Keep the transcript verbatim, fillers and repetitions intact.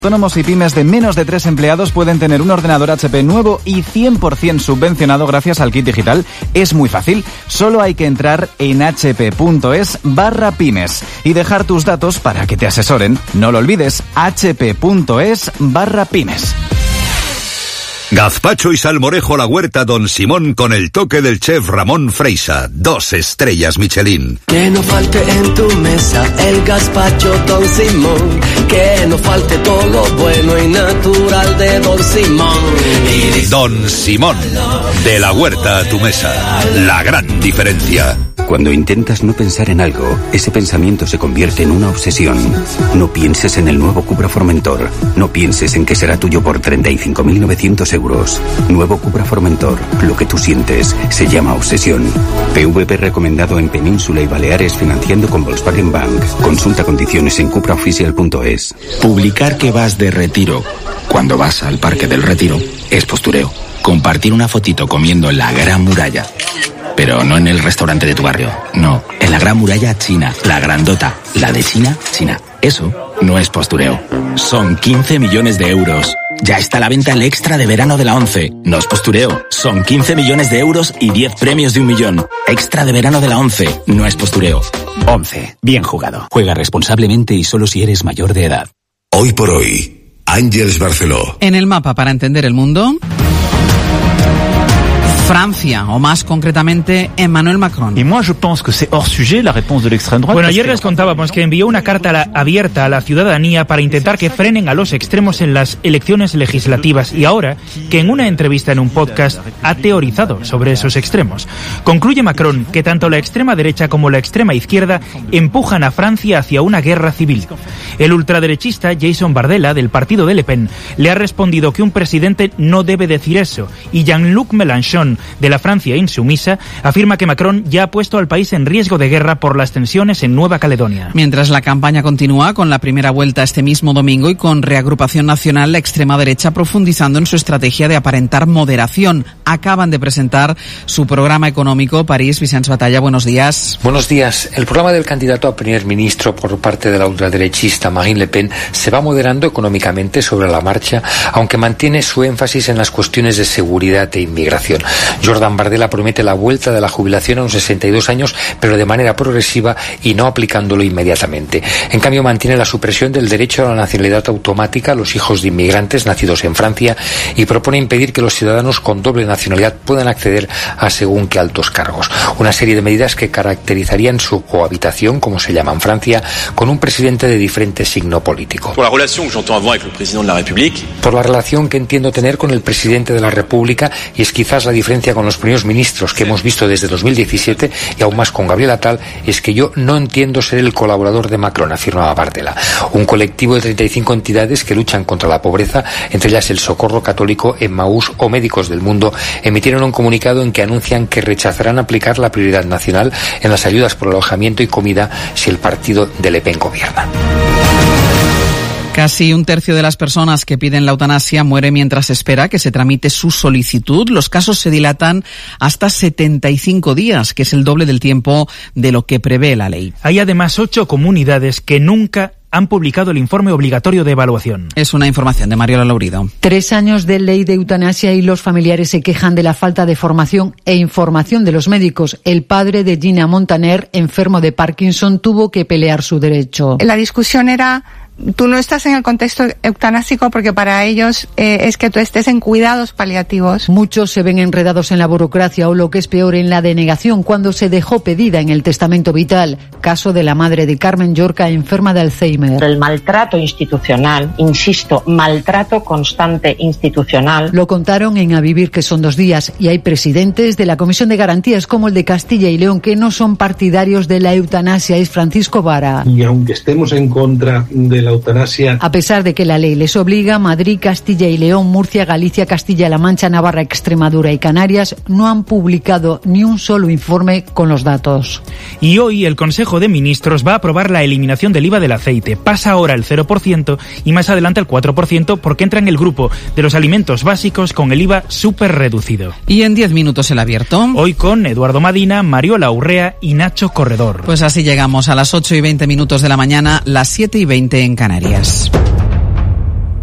Autónomos y pymes de menos de tres empleados pueden tener un ordenador H P nuevo y cien por ciento subvencionado gracias al kit digital. Es muy fácil, solo hay que entrar en hp.es barra pymes y dejar tus datos para que te asesoren. No lo olvides, hp.es barra pymes. Gazpacho y salmorejo a la huerta Don Simón con el toque del chef Ramón Freisa. Dos estrellas Michelin. Que no falte en tu mesa el gazpacho Don Simón. Que no falte todo lo bueno y natural de Don Simón. Don Simón. De la huerta a tu mesa. La gran diferencia. Cuando intentas no pensar en algo, ese pensamiento se convierte en una obsesión. No pienses en el nuevo Cupra Formentor. No pienses en que será tuyo por treinta y cinco mil novecientos euros. Nuevo Cupra Formentor. Lo que tú sientes se llama obsesión. P V P recomendado en Península y Baleares financiando con Volkswagen Bank. Consulta condiciones en cupraoficial punto es. Publicar que vas de retiro cuando vas al Parque del Retiro es postureo. Compartir una fotito comiendo en la Gran Muralla. Pero no en el restaurante de tu barrio, no, en la Gran Muralla China, la grandota, la de China, China. Eso no es postureo. Son quince millones de euros. Ya está a la venta el extra de verano de la ONCE. No es postureo. Son quince millones de euros y diez premios de un millón. Extra de verano de la ONCE. No es postureo. ONCE. Bien jugado. Juega responsablemente y solo si eres mayor de edad. Hoy por hoy, Ángeles Barceló. En el mapa para entender el mundo, Francia, o más concretamente Emmanuel Macron. Y moi je pense que c'est hors sujet la réponse de l'extrême droite. Bueno, ayer les contábamos que envió una carta a la, abierta a la ciudadanía para intentar que frenen a los extremos en las elecciones legislativas y ahora que en una entrevista en un podcast ha teorizado sobre esos extremos. Concluye Macron que tanto la extrema derecha como la extrema izquierda empujan a Francia hacia una guerra civil. El ultraderechista Jason Bardella, del partido de Le Pen, le ha respondido que un presidente no debe decir eso y Jean-Luc Mélenchon, de la Francia insumisa, afirma que Macron ya ha puesto al país en riesgo de guerra por las tensiones en Nueva Caledonia. Mientras la campaña continúa con la primera vuelta este mismo domingo y con Reagrupación Nacional, la extrema derecha profundizando en su estrategia de aparentar moderación. Acaban de presentar su programa económico. París, Vicens Batalla, buenos días. Buenos días. El programa del candidato a primer ministro por parte de la ultraderechista Marine Le Pen se va moderando económicamente sobre la marcha, aunque mantiene su énfasis en las cuestiones de seguridad e inmigración. Jordan Bardella promete la vuelta de la jubilación a los sesenta y dos años, pero de manera progresiva y no aplicándolo inmediatamente. En cambio, mantiene la supresión del derecho a la nacionalidad automática a los hijos de inmigrantes nacidos en Francia y propone impedir que los ciudadanos con doble nacionalidad puedan acceder a según qué altos cargos. Una serie de medidas que caracterizarían su cohabitación, como se llama en Francia, con un presidente de diferente signo político. Por la relación que j'entends avoir avec le président de la République. Por la relación que entiendo tener con el presidente de la República, y es quizás la diferencia con los primeros ministros que hemos visto desde dos mil diecisiete y aún más con Gabriel Attal, es que yo no entiendo ser el colaborador de Macron, afirmaba Bardella. Un colectivo de treinta y cinco entidades que luchan contra la pobreza, entre ellas el Socorro Católico, Emmaús o Médicos del Mundo, emitieron un comunicado en que anuncian que rechazarán aplicar la prioridad nacional en las ayudas por alojamiento y comida si el partido de Le Pen gobierna. Casi un tercio de las personas que piden la eutanasia muere mientras espera que se tramite su solicitud. Los casos se dilatan hasta setenta y cinco días, que es el doble del tiempo de lo que prevé la ley. Hay además ocho comunidades que nunca han publicado el informe obligatorio de evaluación. Es una información de Mariola Laurido. Tres años de ley de eutanasia y los familiares se quejan de la falta de formación e información de los médicos. El padre de Gina Montaner, enfermo de Parkinson, tuvo que pelear su derecho. La discusión era: tú no estás en el contexto eutanásico porque para ellos eh, es que tú estés en cuidados paliativos. Muchos se ven enredados en la burocracia o, lo que es peor, en la denegación cuando se dejó pedida en el testamento vital. Caso de la madre de Carmen Llorca, enferma de Alzheimer. El maltrato institucional, insisto, maltrato constante institucional. Lo contaron en A Vivir, que son dos días, y hay presidentes de la Comisión de Garantías como el de Castilla y León que no son partidarios de la eutanasia. Es Francisco Vara. Y aunque estemos en contra de la eutanasia, a pesar de que la ley les obliga, Madrid, Castilla y León, Murcia, Galicia, Castilla-La Mancha, Navarra, Extremadura y Canarias no han publicado ni un solo informe con los datos. Y hoy el Consejo de Ministros va a aprobar la eliminación del I V A del aceite. Pasa ahora el cero por ciento y más adelante el cuatro por ciento porque entra en el grupo de los alimentos básicos con el I V A súper reducido. Y en diez minutos el abierto. Hoy con Eduardo Madina, Mariola Urrea y Nacho Corredor. Pues así llegamos a las ocho y veinte minutos de la mañana, las siete y veinte en Canarias.